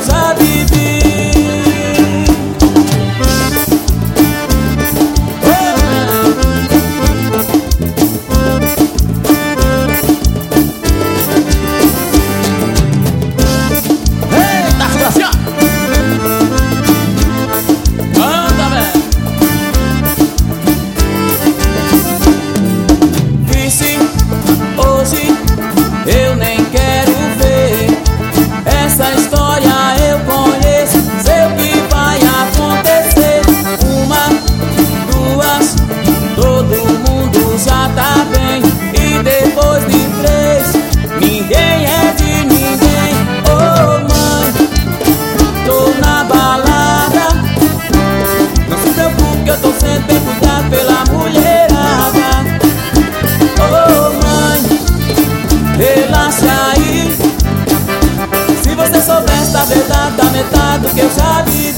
já vivi. Eita, segura assim, ó. Manda, velho. Vice, hoje eu nem quero ver. Essa história eu conheço, sei o que vai acontecer. Uma, duas, todo mundo já tá bem. E depois de três, ninguém é de ninguém. Oh mãe, tô na balada. Não se preocupe que eu tô sendo bem cuidado pela mulherada. Oh mãe, relaxa aí. Se você soubesse da verdade, da metade do que eu já vivi.